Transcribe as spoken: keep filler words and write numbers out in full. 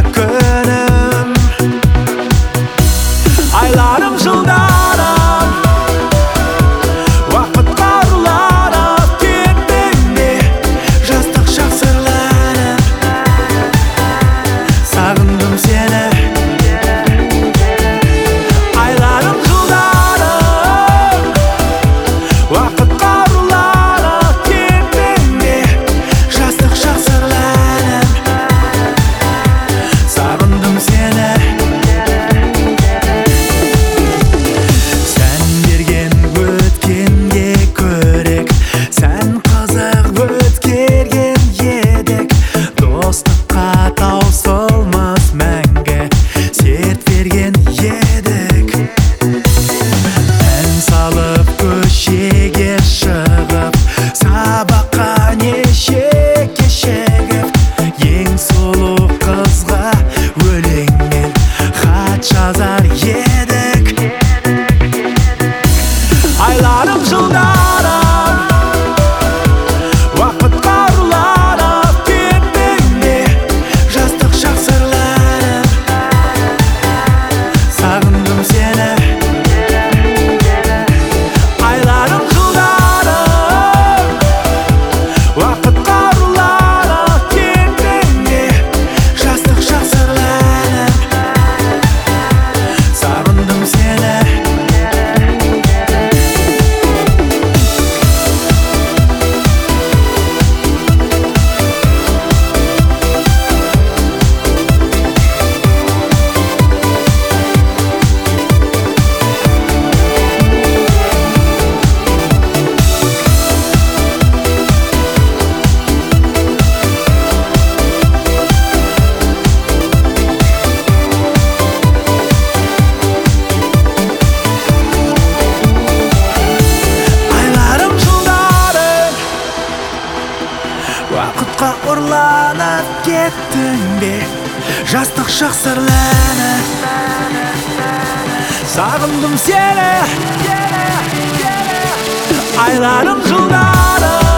күнім. Айларым жылдарым уақытқа ұрланып кеттің бе, жастық шақ сырланып. Сағындым сені. Айларым жылдарым уақытқа ұрланып кеттің бе, жастық шақ сырланып. Сағындым сені. Сән берген өткенге көрек, сән қызық өткерген едік. Достыққа таусылмас мәңгі серт берген едік. Ән салып көшеге шығып, сабаққа неше кешігіп, ең сұлу қызға өлеңмен хат жазар едік. Айларым жылдарым уақытқа ұрланып кеттің бе, жастық шақ сырланып. Сағындым сені. Айларым жылдарым уақытқа ұрланып кеттің бе, жастық шақ сырланып. Сағындым сені. Айларым жылдарым уақытқа ұрланып кеттің бе, жастық шақ сырланып. Сағындым сені. Айларым жылдарым